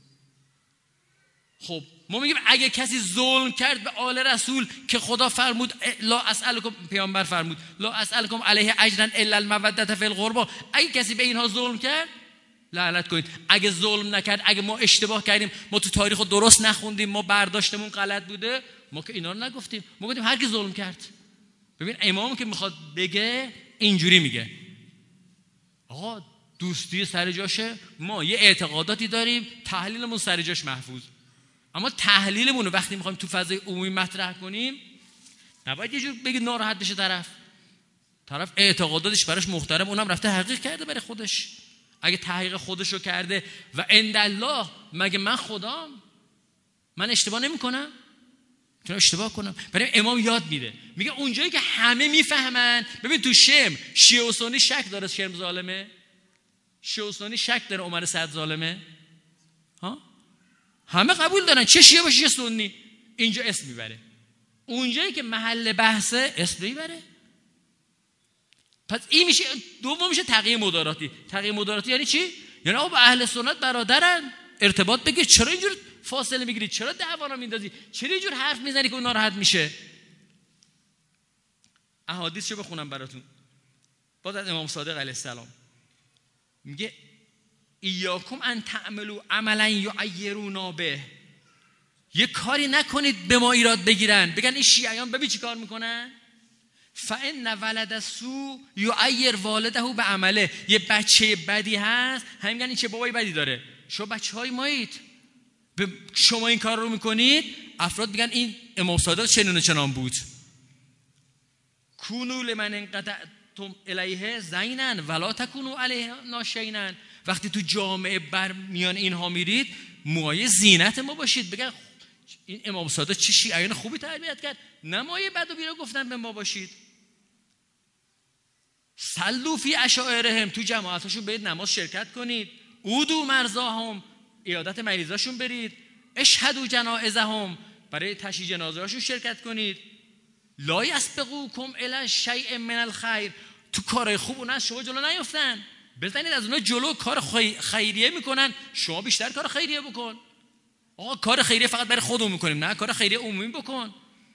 خب ما میگیم اگه کسی ظلم کرد به آل رسول که خدا فرمود لا اسألکم، پیامبر فرمود لا اسألکم علیه اجرا الا المودة فی القربى، اگه کسی به اینها ظلم کرد لعنت کنید. اگه ظلم نکرد، اگه ما اشتباه کردیم، ما تو تاریخ درست نخوندیم، ما برداشتمون غلط بوده، ما که اینا رو نگفتیم، ما گفتیم هر کی ظلم کرد. ببین امام که میخواد بگه اینجوری میگه آقا دوستی سر جاشه، ما یه اعتقاداتی داریم، تحلیلمون سر جاش محفوظ، اما تحلیلمون رو وقتی میخوایم تو فضای عمومی مطرح کنیم نباید یه جور بگید ناراحت بشه طرف. طرف اعتقاداتش براش محترم، اونم رفته تحقیق کرده برای خودش. اگه تحقیق خودش رو کرده و عند الله، مگه من خدام؟ من اشتباه نمی کنم؟ چون اشتباه کنم. برای امام یاد میده، میگه اونجایی که همه میفهمن. ببین تو شم شیعه و سنی شک داره شم ظالمه، شیعه و سنی شک داره عمر سعد ظالمه، ها همه قبول دارن، چه شیعه باشه چه سنی. اینجا اسم میبره، اونجایی که محل بحثه اسم میبره. پس این میشه دوم، میشه تقیه مداراتی. تقیه مداراتی یعنی چی؟ یعنی آقا با اهل سنت برادرن، ارتباط بگیر، چرا اینجور فاصله میگیری؟ چرا دعوا رو میندازی؟ چرا اینجور حرف میزنی که اون ناراحت میشه؟ احادیثشو بخونم براتون. باز از امام صادق علیه السلام میگه ایاکم ان تعملوا عملا یعیرونا به، یه کاری نکنید به ما ایراد بگیرن، بگن این شیعیان ببین چی کار میکنن. فان ولد السوء یعیر والده به عمله، یه بچه بدی هست همین میگن این چه بابای بدی داره، شما بچهای مایید، شما این کار رو میکنید. افراد میگن این امام صادق چنون چنان بود. کونوا لمن انقطعتم الیه زینا ولا تکونوا علیه ناشینا، وقتی تو جامعه بر میان اینها میرید موهای زینت ما باشید. بگن این امام صادق چه شیعیان خوبی تربیت کرد، نمای بد و بیرا گفتن به ما باشید. صلوا فی عشائرهم، تو جماعتاشون برید نماز شرکت کنید. عودوا مرضاهم، عیادت مریضاشون برید. اشهدوا جنائزهم، برای تشییع جنازه‌هاشون شرکت کنید. لا یسبقوکم الی شیء من الخیر، تو کارهای خوب اونها شما جلو نیفتن، بزنید از اونها جلو. کار خیریه میکنن، شما بیشتر کار خیریه بکن. آقا کار خیریه فقط برای خودمون میکنیم، نه کار خیریه عمومی بکن.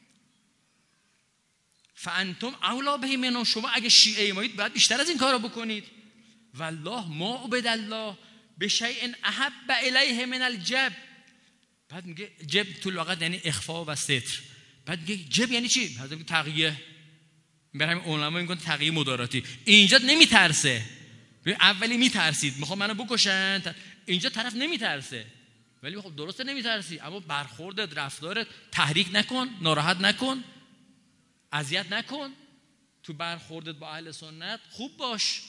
فانتم اولا به منهم، شما اگه شیعه مایید باید بیشتر از این کارا بکنید. والله ما عبد الله بشیء احب الیه من الجب. بعد میگه جب تو لغت یعنی اخفا و ستر. بعد میگه جب یعنی چی؟ بعد میگه تقیه. برای علما میگن تقیه مداراتی. اینجا نمیترسه، اولی میترسید میخوام منو بکشن، اینجا طرف نمیترسه، ولی خب درسته نمیترسی، اما برخوردت، رفتارت تحریک نکن، ناراحت نکن، اذیت نکن. تو برخوردت با اهل سنت خوب باش.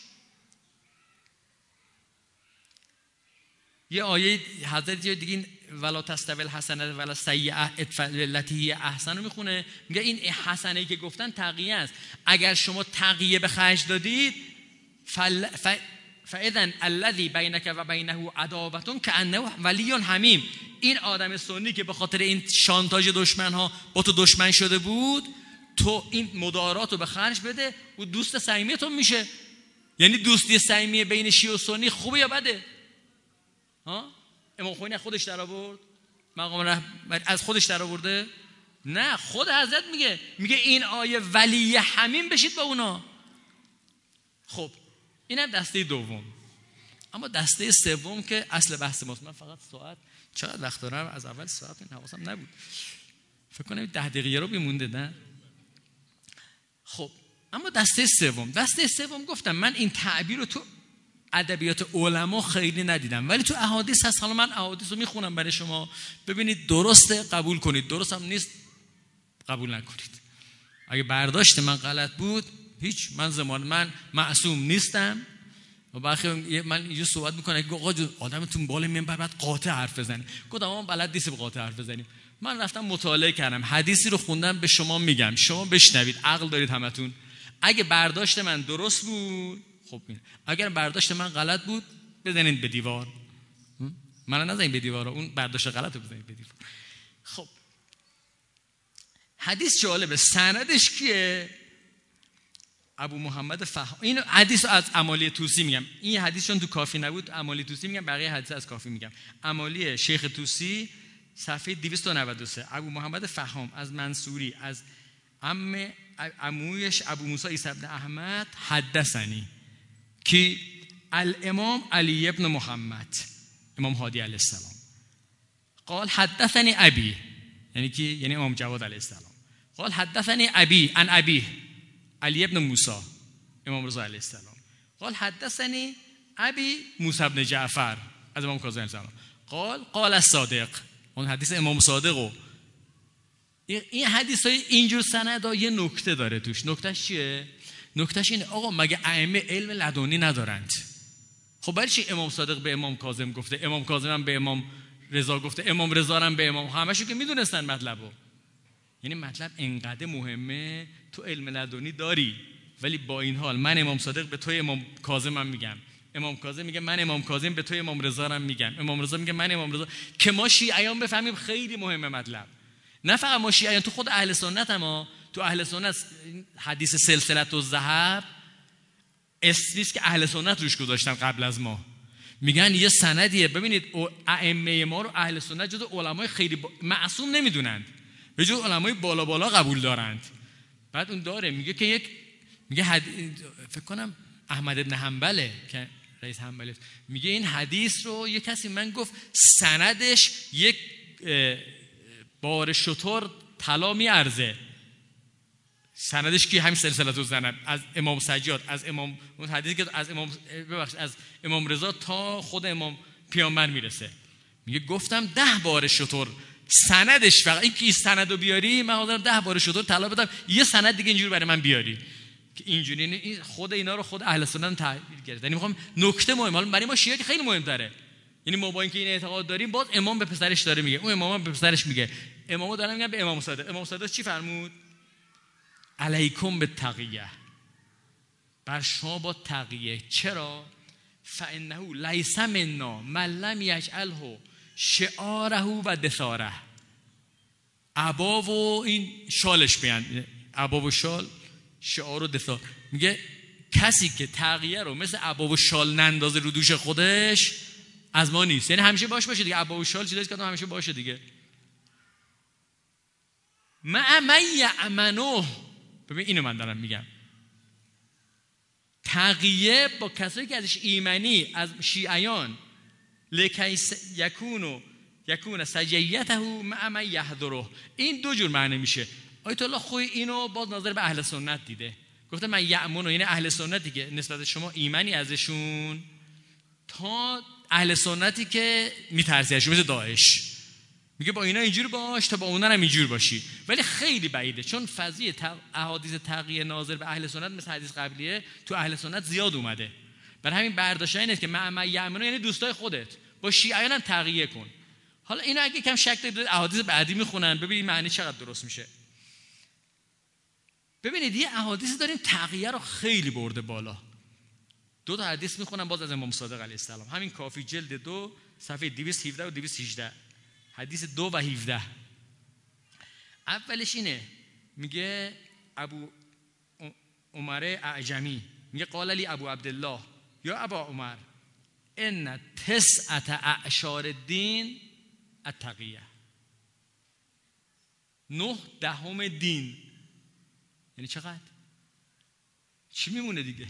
یه آیه حضرت دیگه ولا تستوی الحسنه ولا السیئه ادفع بالتي هی احسن رو میخونه، میگه این حسنه که گفتن تقیه است. اگر شما تقیه به خرج دادید فل... ف... فاذن الذی بینک و بینه عداوه کانه ولی حمیم، این آدم سنی که به خاطر این شانتاژ دشمن ها با تو دشمن شده بود، تو این مدارات رو به خرج بده و دوست صمیمیتون میشه. یعنی دوستی صمیمی بین شیعه و سنی خوبه یا بده؟ ها امام خمینی خودش در آورد؟ مقام رهبری از خودش در آورده؟ نه، خود حضرت میگه میگه این آیه ولی حمیم بشید با اونا. خب اینم دسته دوم. اما دسته سوم که اصل بحث ماست، من فقط ساعت چقدر وقت دارم؟ از اول ساعت این حواسم نبود، فکر کنم ده دقیقه رو بیمونده. نه خب اما دسته سوم، دسته سوم گفتم من این تعبیر رو تو ادبیات علما خیلی ندیدم، ولی تو احادیث هست. حالا من احادیث رو میخونم برای شما، ببینید درسته قبول کنید، درست هم نیست قبول نکنید. اگه برداشت من غلط بود هیچ، من زمان من معصوم نیستم. و بالاخره من اینجا صحبت میکنه که آقا آدمتون بالا منبر بعد قاطع حرف بزنه. گفتم ما بلد نیستیم قاطع حرف بزنیم، من رفتم مطالعه کردم، حدیثی رو خوندم، به شما میگم، شما بشنوید، عقل دارید همتون. اگه برداشت من درست بود خب این، اگر برداشت من غلط بود بزنید به دیوار، من نزنید به دیوار، اون برداشت غلط رو بزنید به دیوار. خب حدیث جالبه، سندش کیه؟ ابو محمد فهم. این حدیث از امالی طوسی میگم، این حدیث چون تو کافی نبود امالی طوسی میگم، بقیه حدیث از کافی میگم. امالی شیخ طوسی صفحه دویست و نود و سه. ابو محمد فهم از منصوری از عم عمویش ابو موسی عیسی ابن احمد حدثنی که الامام علی ابن محمد امام هادی علیه السلام قال حدثنی ابی، یعنی کی؟ یعنی امام جواد علیه السلام. قال حدثنی ابی عن ابی علی ابن موسی امام رضا علیه السلام. قال حدثنی ابی موسی ابن جعفر از امام کاظم علیه السلام. قال قال الصادق، اون حدیث امام صادقو. این حدیث های اینجور سندها یه نکته داره توش. نکتهش چیه؟ نکتهش اینه آقا مگه ائمه علم لدنی ندارند؟ خب برای چی امام صادق به امام کاظم گفته، امام کاظم هم به امام رضا گفته، امام رضا هم به امام، همشون که میدونستن مطلبو. یعنی مطلب انقدر مهمه، تو علم لدنی داری، ولی با این حال من امام صادق به توی امام کاظم هم میگم، امام کاظم میگه من امام کاظم به توی امام رضا هم میگم، امام رضا میگه من امام رضا، که ما شیعیان بفهمیم خیلی مهمه مطلب. نه فقط ما شیعیان، تو خود اهل سنت هم، تو اهل سنت حدیث سلسله الذهب اسمیست که اهل سنت روش گذاشتن قبل از ما، میگن یه سندیه. ببینید ائمه ما رو اهل سنت جز علمای خیلی با... معصوم نمیدونند، به جز علمای بالا بالا قبول دارند. بعد اون داره میگه که یک میگه حد... فکر کنم احمد ابن حنبله که رئیس حنبلی، میگه این حدیث رو یه کسی من گفت سندش یک بار شتر طلا میارزه. سندش کی؟ همین سلسله الذهب از امام سجاد، از امام، اون حدیثی که از امام ببخشید از امام رضا تا خود امام پیامبر میرسه. میگه گفتم ده بار شتر سندش، فقط این کی سندو بیاری من حاضرم ده بار شتر طلا بدم، یه سند دیگه اینجوری برای من بیاری که اینجوری. این خود اینا رو خود اهل سنت تعبیر کرده. یعنی میخوام نکته مهم، حالا برای ما شیعه که خیلی مهم‌تره، یعنی ما با اینکه این اعتقاد داریم باز امام به پسرش داره میگه، اون امام به پسرش میگه، امامو دارن میگن به امام صادق. امام صادق چی فرمود؟ علیکم بالتقیه، بر شما با تقیه. چرا؟ فانه لیس منا من لم یجعله شعاره و دثاره. عبا و این شالش بیان، عبا و شال، شعار و دثار. میگه کسی که تقیه رو مثل عبا و شال نندازه رو دوش خودش از ما نیست. یعنی همیشه باش باشه دیگه، عبا و شال چیزی که همیشه باشه دیگه. مع من یأمنه، ببین اینو من دارم میگم، تقیه با کسایی که ازش ایمنی، از شیعیان، لکی یکونو یکون سجیته مع من یحضره. این دو جور معنی میشه. آیت الله خوی اینو باز نظر به اهل سنت دیده، گفته من یأمنو، یعنی اهل سنتی که نسبت شما ایمنی ازشون، تا اهل سنتی که میترسی ازشون مثل داعش. میگه با اینا اینجور باش تا با اونا هم اینجور باشی. ولی خیلی بعیده، چون فضیه تق... احادیث تقیه ناظر به اهل سنت مثل حدیث قبلیه تو اهل سنت زیاد اومده. برای همین برداشت اینه که مع یأمنو یعنی دوستای خودت، با شیعیان هم تقیه کن. حالا اینا اگه کم شک دارید احادیث بعدی میخونن ببینید معنی چقدر درست میشه. ببینید یه احادیث داریم تقیه رو خیلی برده بالا. دو تا حدیث میخونم باز از امام صادق علیه السلام، همین کافی جلد دو صفحه دویست و هفده و دویست و هجده، حدیث دو و هفده. اولش اینه، میگه ابو عمر اعجمی میگه قال لی ابو عبدالله یا ابا عمر ان تسعة اعشار الدین التقیه. نه دهم دین یعنی چقدر؟ چی میمونه دیگه؟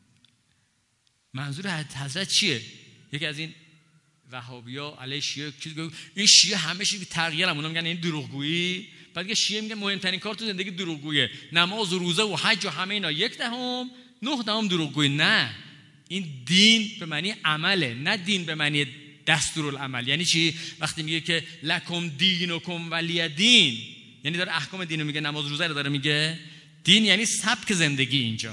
منظور حضرت چیه؟ یکی از این وهابیا علیه شیعه چیز گفت این شیعه همه چی تغییر هم، اونا میگن این دروغگویی. بعد که شیعه میگه مهمترین کار تو زندگی دروغگویه، نماز و روزه و حج و همه اینا یک دهم، نه دهم دروغگویی. نه، این دین به معنی عمله، نه دین به معنی دستورالعمل. یعنی چی؟ وقتی میگه که لکم دینکم ولی دین، یعنی داره احکام دینو میگه، نماز روزه رو داره میگه. دین یعنی سبک زندگی. اینجا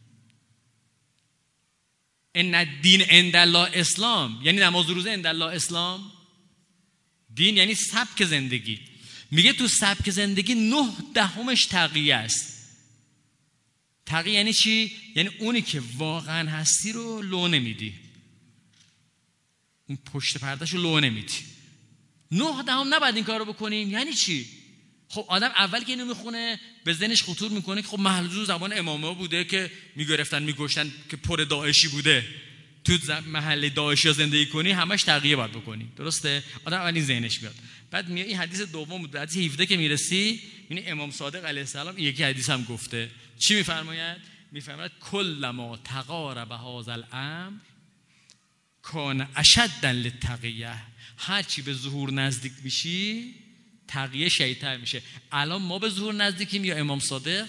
ان الدین عند الله اسلام، یعنی نماز روزه عند الله اسلام. دین یعنی سبک زندگی. میگه تو سبک زندگی نه دهمش تقیه است. تقیه یعنی چی؟ یعنی اونی که واقعا هستی رو لو نمیدی، اون پشت پردهش رو لو نمیدی. نه دهم نباید این کار رو بکنیم. یعنی چی؟ خب آدم اول که اینو میخونه به ذهنش خطور میکنه که خب محلول زبان امامه بوده که میگرفتن میگشتن که پر داعشی بوده، تو محله داعشی زندگی کنی همش تقیه باید بکنی. درسته؟ آدم اول این ذهنش میاد. بعد میاد این حدیث دوم بود، حدیث هفده که میرسی این امام صادق علیه السلام یکی حدیث هم گفته. چی میفرماید؟ میفرماید کل ما تقارب هذا الامر کان اشد للتقیه. هر چی به ظهور نزدیک میشی تقیه شیطان میشه. الان ما به ظهور نزدیکیم یا امام صادق؟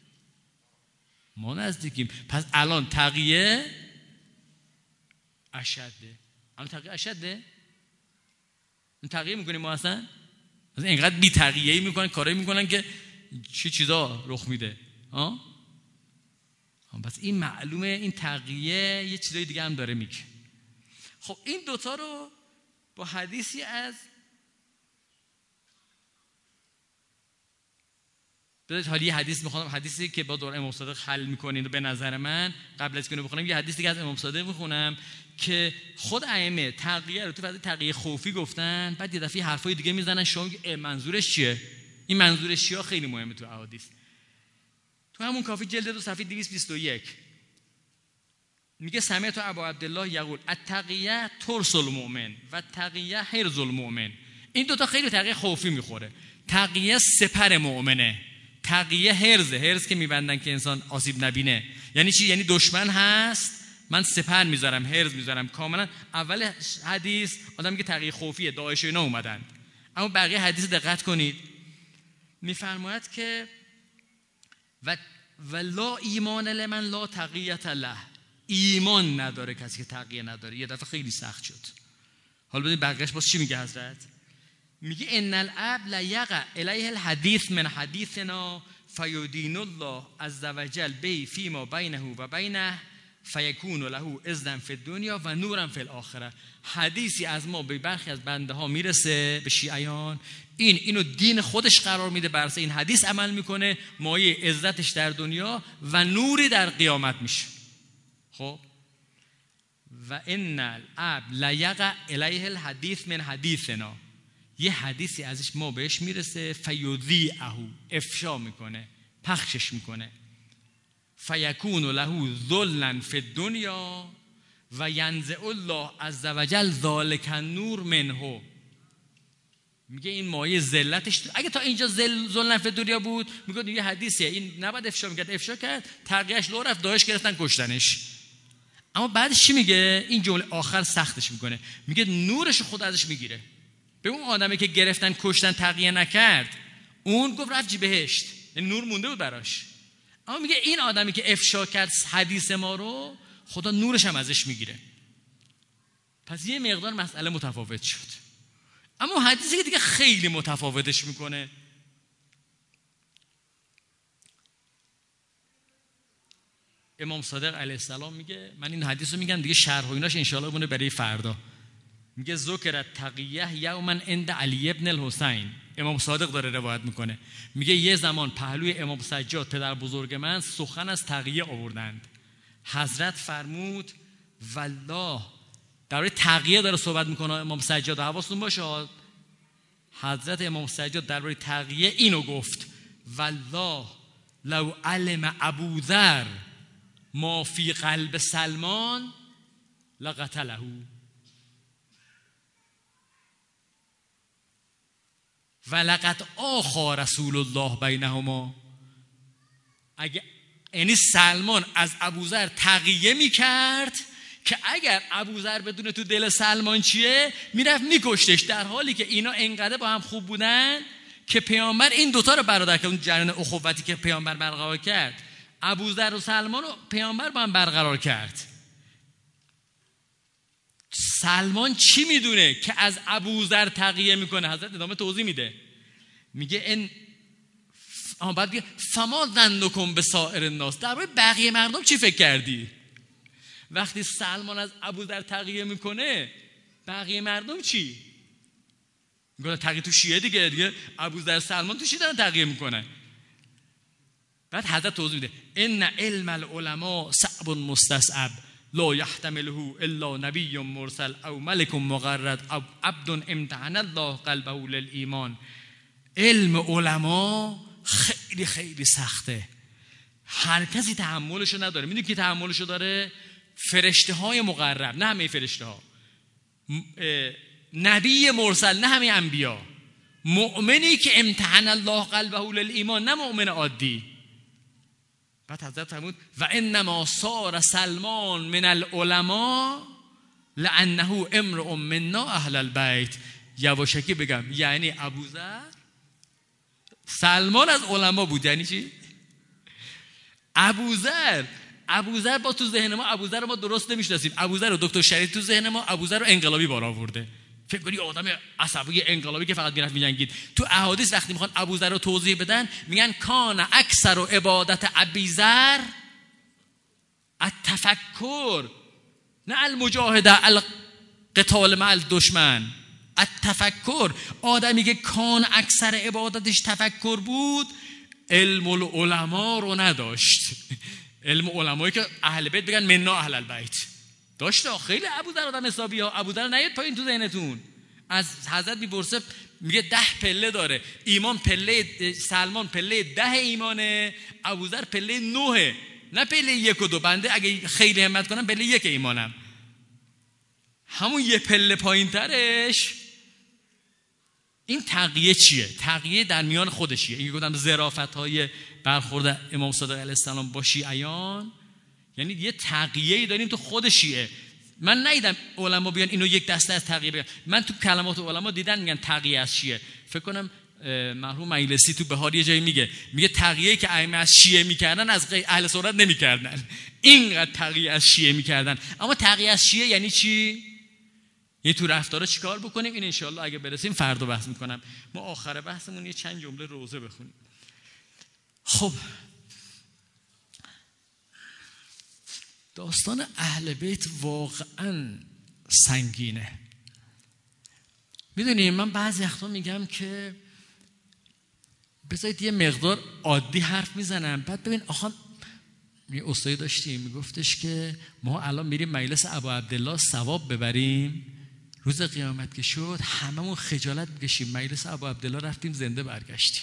ما نزدیکیم. پس الان تقیه اشده. الان تقیه اشده؟ این تقیه میکنیم ما اصلا؟ اصلا اینقدر بی تقیه‌ای میکنن، کارایی میکنن که چی چیزا رخ میده. ها؟ بس این معلومه این تقیه یه چیزای دیگه هم داره میگه. خب این دوتا رو با حدیثی از بذارید حالی یه حدیث میخونم، حدیثی که با دور امام صادق حل میکنین و به نظر من قبل از که اینو بخونم یه حدیثی که از امام صادق میخونم که خود ائمه تقیه رو تو فضای تقیه خوفی گفتن، بعد یه دفعه حرفای دیگه میزنن شما میگی منظورش چیه؟ این منظورش چیه؟ خیلی مهمه تو احادیث. تو همون کافی جلد دو صفحه دویست و بیست و یک میگه سمعت ابا عبدالله یقول التقیه ترس المؤمن و تقیه حرز المؤمن. این دوتا خیلی تقیه خوفی میخوره. تقیه سپر مؤمنه، تقیه حرزه. حرز که میبندن که انسان آسیب نبینه. یعنی چی؟ یعنی دشمن هست من سپر میذارم، حرز میذارم. کاملا اول حدیث آدم میگه تقیه خوفیه، داعش اینا اومدن، اما بقیه حدیث دقت کنید میفرماید که و ولا ایمان لمن لا تقیه له. ایمان نداره کسی که تقیه نداره. یه دفعه خیلی سخت شد. حالا ببین بقیه‌اش باز چی میگه حضرت؟ میگه ان العبد لا یقع الیه الحدیث من حدیثنا فیدین الله عز وجل به فیما بینه و بینه فیکون له اذن فی الدنیا و نورا فی الاخره. حدیثی از ما به برخی از بنده ها میرسه، به شیعیان، این اینو دین خودش قرار میده، بر اساس این حدیث عمل میکنه، مایه عزتش در دنیا و نوری در قیامت میشه. خب و ان العبد لا یقع الیه الحدیث من حدیثنا، یه حدیثی ازش ما بهش میرسه فیذیعه، افشا میکنه، پخشش میکنه، فیکون له ذلا فی الدنیا و ینزع الله عز وجل ذلک النور منه. میگه این مایه ذلتش اگه تا اینجا ذل فی الدنیا بود میگه یه حدیثیه این نباید افشا میکرد، افشا کرد، تقیهش لو رفت، داعش گرفتن کشتنش. اما بعدش چی میگه؟ این جمله آخر سختش میکنه، میگه نورش خود ازش میگیره. به اون آدمی که گرفتن کشتن تقیه نکرد، اون گفت رفت بهشت، یعنی نور مونده بود براش. اما میگه این آدمی که افشا کرد حدیث ما رو، خدا نورش هم ازش میگیره. پس یه مقدار مسئله متفاوت شد. اما حدیثی که دیگه خیلی متفاوتش میکنه، امام صادق علیه السلام میگه، من این حدیث رو میگم دیگه شرح و ایناش انشاءالله بونه برای فردا. میگه ذکرت تقیه یوما عند علی ابن الحسین. امام صادق داره روایت میکنه، میگه یه زمان پهلوی امام سجاد پدر بزرگ من سخن از تقیه آوردند. حضرت فرمود والله، درباره تقیه داره صحبت میکنه امام سجاد، حواستون باشه. حضرت امام سجاد درباره تقیه اینو گفت والله لو علم ابوذر ما فی قلب سلمان لقتله. ولقد آخا رسول الله بینهما. اگه یعنی سلمان از ابوذر تقیه میکرد که اگر ابوذر بدونه تو دل سلمان چیه میرفت میکشتش، در حالی که اینا انقدر با هم خوب بودن که پیامبر این دوتا رو برادر کرد. اون جریان اخوتی که پیامبر برقرار کرد، ابوذر و سلمان رو پیامبر با هم برقرار کرد. سلمان چی میدونه که از ابوذر تقیه میکنه؟ حضرت ادامه توضیح میده، میگه این آها بعد میگه فما ظنکم بسائر الناس، در مورد بقیه مردم چی فکر کردی؟ وقتی سلمان از ابوذر تقیه میکنه بقیه مردم چی؟ میگن تقیه تو شیعه دیگه دیگه ابوذر سلمان تو شیعه دارن تقیه میکنن. بعد حضرت توضیح میده ان علم العلماء صعب مستصعب لا يحتمله الا نبی مرسل او ملک مقرد او عبد امتحن الله قلبه للایمان. علم علما خیلی خیلی سخته، هر کسی تحملشو نداره. میدونی کی تحملشو داره؟ فرشته های مقرب، نه همه فرشته ها، نبی مرسل، نه همه انبیا، مؤمنی که امتحن الله قلبه للایمان، نه مؤمن عادی. بعد حضرت فرمود و انما صار سلمان من العلماء لانه امرؤ منا اهل البیت. یواشکی بگم یعنی ابوذر سلمان از علما بود. یعنی چی؟ ابوذر ابوذر با تو ذهن ما ابوذر رو ما درست نمیشناسیم. ابوذر رو دکتر شریف تو ذهن ما ابوذر رو انقلابی بالا آورده، فکر کنی آدم عصبی انقلابی که فقط میرفت میجنگید. تو احادیث وقتی میخوان ابوذر رو توضیح بدن میگن کان اکثر و عبادت ابیذر التفکر نه المجاهده القتال مع الدشمن. التفکر، آدمی که کان اکثر عبادتش تفکر بود علم العلماء رو نداشت. علم علمایی که اهل بیت بگن منا اهل البیت داشته. خیلی ابوذر آدم حسابی ها. ابوذر نیاد پایین تو ذهنتون. از حضرت میپرسه میگه ده پله داره ایمان، پله سلمان پله ده ایمانه، ابوذر پله نوه، نه پله یک و دو. بنده اگه خیلی همت کنم پله یک ایمانم، همون یه پله پایین ترش. این تقیه چیه؟ تقیه در میان خودشیه. این گفتم ظرافت های برخورد امام صادق علیه السلام با شیعیان، یعنی یه تقیه‌ای داریم تو خود شیعه. من ندیدم علما بیان اینو یک دسته از تقیه بگن. من تو کلمات علما دیدن میگن تقیه از شیعه. فکر کنم مرحوم مجلسی تو بهار یه جایی میگه میگه تقیه‌ای که ائمه از شیعه میکردن از اهل سنت نمیکردن، اینقدر تقیه از شیعه میکردن. اما تقیه از شیعه یعنی چی؟ یه تو رفتارا چیکار بکنیم؟ این انشالله اگه برسیم فردا بحث میکنم. ما آخر بحثمون یه چند جمله روزه بخونیم. خب داستان اهل بیت واقعا سنگینه. میدونی من بعضی وقتا میگم که بذارید یه مقدار عادی حرف میزنم، بعد ببین آخه یه استادی داشتیم میگفتش که ما الان میریم مجلس ابو عبدالله ثواب ببریم، روز قیامت که شد هممون خجالت بکشیم مجلس ابو عبدالله رفتیم زنده برگشتیم.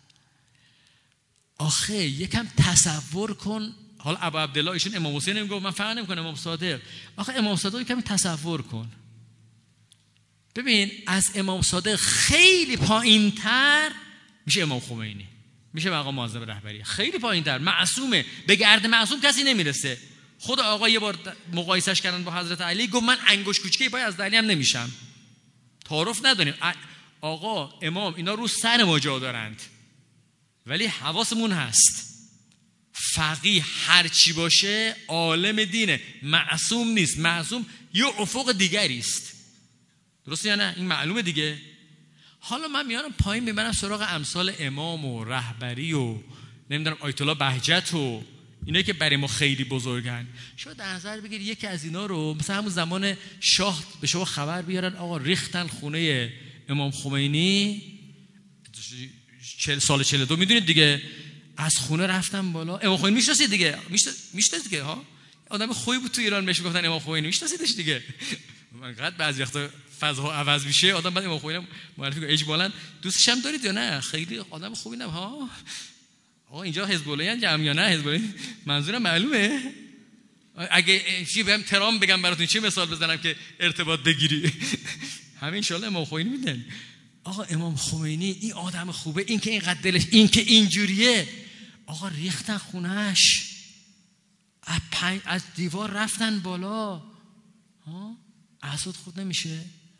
آخه یکم تصور کن. حالا ابو عبدالله ایشون امام حسین نمیگفت، من فهم نمیکنم امام صادق. آخه امام صادق یکم تصور کن. ببین از امام صادق خیلی پایین‌تر میشه امام خمینی، میشه مقام معظم رهبری، خیلی پایین‌تر، معصومه، به گرد معصوم کسی نمیرسه. خود آقا یه بار مقایسش کردن با حضرت علی، گفت من انگوش کوچیکی پای از علی هم نمیشم. تعارف نداریم. آقا امام اینا رو سر ما جا دارند، ولی حواسمون هست فقیه هر چی باشه عالم دینه، معصوم نیست. معصوم یه افق دیگری است، درسته یا نه؟ این معلومه دیگه. حالا من میارم پایین میبرم سراغ امثال امام و رهبری و نمیدونم آیت الله بهجت و اینا که برای ما خیلی بزرگن. شما در نظر بگیر یکی از اینا رو مثلا همون زمان شاه به شما خبر بیارن آقا ریختن خونه امام خمینی چهل سال چهل و دو، میدونید دیگه، از خونه رفتن بالا. امام خمینی میشناسید دیگه، میشناسید دیگه ها، آدم خوبی بود تو ایران، بهش میگفتن امام خمینی، میشناسیدش دیگه. من قد بعضی وقتا فضا عوض میشه، آدم بعد امام خمینی معرفی کنه اجمالاً دوستش هم دارید یا نه؟ خیلی آدم خوبی نه ها. آقا اینجا حزب اللهیان جمع یا نه حزب اللهی؟ منظورم معلومه. اگه چی بهم ترام بگم براتون چه مثال بزنم که ارتباط بگیری؟ همین ان شاء الله امام خمینی میدن. آقا امام خمینی این آدم خوبه، این که اینقدر دلش، این که اینجوریه. آقا ریختن خونهش، از, پنج... از دیوار رفتن بالا، ها احساد خود نمیشه.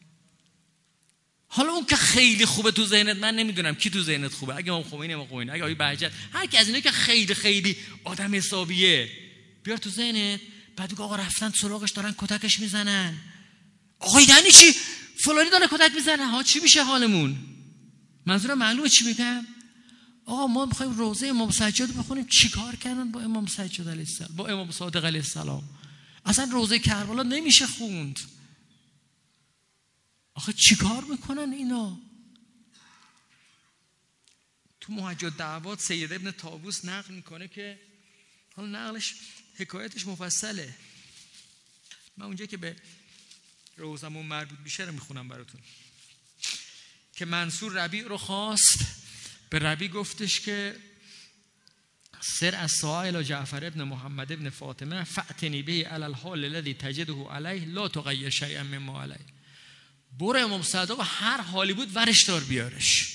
حالا اون که خیلی خوبه تو ذهنت، من نمیدونم کی تو ذهنت خوبه، اگه امام خمینی امام خمینی، اگه آقای بهجت، هر کی از اینا که خیلی خیلی آدم حسابیه بیار تو ذهنت. بعد آقا رفتن سراغش دارن کتکش میزنن. آقا یعنی چی؟ فلانی داره کتک میزنه ها، چی میشه حالمون؟ منظورم معلومه چی میگم. آقا ما میخوایم روزه امام سجاد بخونیم، چیکار کردن با امام سجاد علیه السلام، با امام صادق علیه السلام؟ اصلا روزه کربلا نمیشه خوند. آخه چیکار میکنن اینا؟ تو محجة الدعوات سید ابن طاووس نقل میکنه که حالا نقلش حکایتش مفصله، من اونجا که به روزمون مربوط میشه رو میخونم براتون، که منصور ربیع رو خواست، به ربیع گفتش که سر از ساعه الى جعفر ابن محمد ابن فاطمه فأتنی به علی الحال الذی تجده علیه لا تغیر شیئا مما علیه، برو امام صادق هر حالی بود ورش دار بیارش.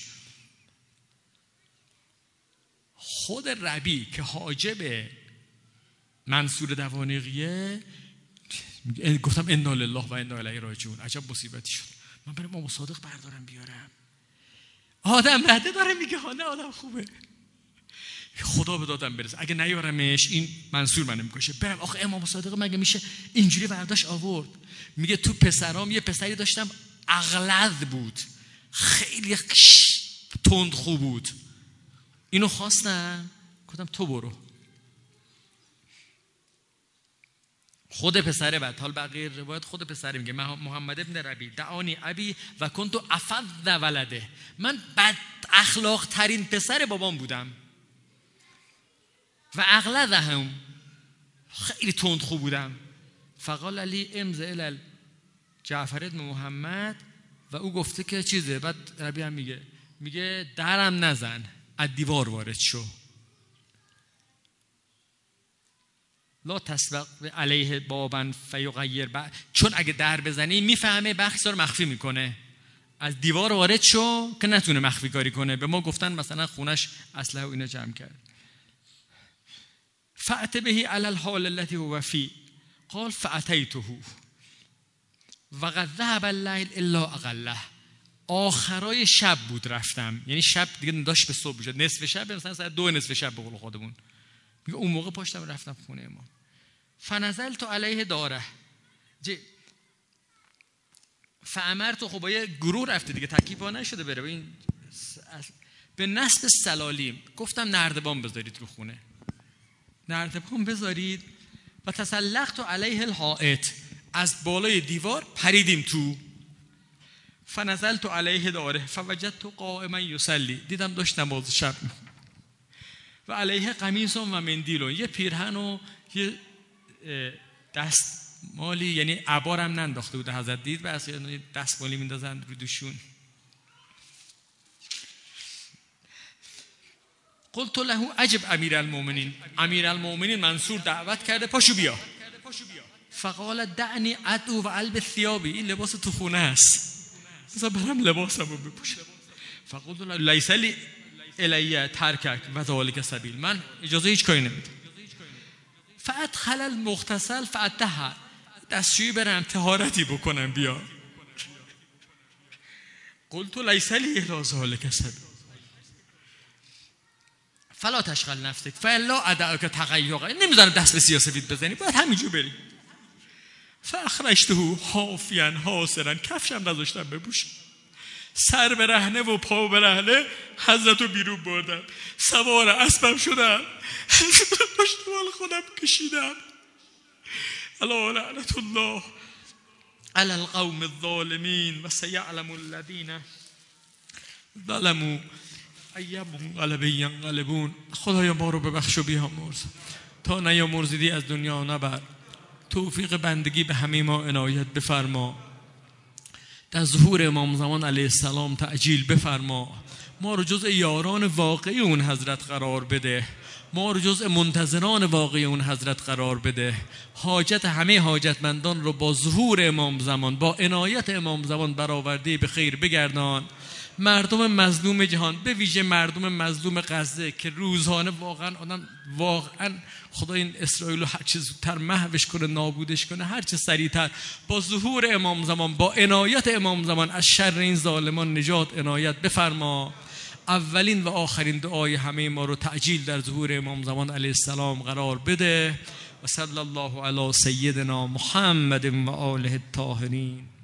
خود ربیع که حاجب منصور دوانیقیه گفتم انا لله و انا الیه راجعون، عجب مصیبتی شد، من برم امام صادق بردارم بیارم. آدم رده داره میگه ها نه آدم خوبه، خدا به دادم برسه، اگه نیارمش این منصور منو میکشه. برم آخه امام صادق مگه میشه اینجوری برداشت آورد؟ میگه تو پسرام یه پسری داشتم اغلظ بود، خیلی تند خوب بود، اینو خواستم، گفتم تو برو. خود پسره بعد حال بقیه روایت خود پسره میگه محمد ابن ربیع دعانی ابی و کنت افض ولده، من بد اخلاق ترین پسر بابام بودم و اغلظهم خیلی تند خوب بودم. فقال علی امض الی جعفر ابن محمد، و او گفته که چیزه. بعد ربیع هم میگه میگه درم نزن، از دیوار وارد شو، لا تسبق علیه بابا فیغیر، چون اگه در بزنی میفهمه بخشا رو مخفی میکنه، از دیوار وارد شو که نتونه مخفی کاری کنه. به ما گفتن مثلا خونش اسلحه و اینا جمع کرد. فأت به علی الحال التي هو فی، قال فأتیته و قد ذهب اللیل الا اقله، آخرای شب بود رفتم، یعنی شب دیگه داشت به صبح شد، نصف شب، مثلا ساعت دو نصف شب به قول خودمون میگه اون موقع پاشتم رفتم خونه امام. فنزلت علیه داره فامرت، خب با یه گروه رفته دیگه تکیفا نشده بره، این به نصب سلالیم گفتم نردبان بذارید رو خونه، نردبان بذارید. و تسلقت علیه الحائط، از بالای دیوار پریدیم تو. فنزلت علیه داره فوجدت قائما یصلی، دیدم داشت نماز شب و علیه قمیص و مندیل، یه پیرهن و یه دستمالی، یعنی عبارم ننداخته بود حضرت، دید بس دستمالی میندازن رو دوشون. قلت له عجب امیرالمومنین، امیرالمومنین منصور دعوت کرده پاشو بیا. فقال دعنی ادعو و البس ثیابی، این لباس تو خونه است، بذار برم لباسمو بپوشم. فقلت له لیس لی الیه ترکک و ذالک سبیل، من اجازه هیچ کاری نمیدم. فادخل المغتسل فاتطهر، دستشویی برم طهارتی بکنم بیا. قلت لیس لی الی ذالک سبیل فلا تشغل نفسک فلا ادعک تغیق، نمیذارم دست به سیاسفید بزنی، باید همینجور بری. فاخرجته حافیا حاسرا، کفشم نذاشتم بپوشم، سر برهنه و پا برهنه حضرتو بیرون بردم، سوار اسبم شدم، پشتوال خودم کشیدم. الا لعنت الله علی القوم الظالمین و سیعلم الذین ظلموا ای منقلب ینقلبون. خدایا ما رو ببخش و بیامرز، تا نیامرزیدی از دنیا نبر. توفیق بندگی به همه ما عنایت بفرما، در ظهور امام زمان علیه السلام تعجیل بفرما. ما رو جزء یاران واقعی اون حضرت قرار بده، ما رو جزء منتظران واقعی اون حضرت قرار بده. حاجت همه حاجتمندان رو با ظهور امام زمان، با عنایت امام زمان برآورده به خیر بگردان. مردم مظلوم جهان، به ویژه مردم مظلوم غزه که روزانه واقعا آدم واقعا خدا این اسرائیل رو هر چه زودتر محوش کنه، نابودش کنه، هر چه سریعتر. با ظهور امام زمان، با عنایت امام زمان از شر این ظالمان نجات عنایت بفرما. اولین و آخرین دعای همه ما رو تعجیل در ظهور امام زمان علیه السلام قرار بده. و صلی الله علی سیدنا محمد و آله الطاهرین.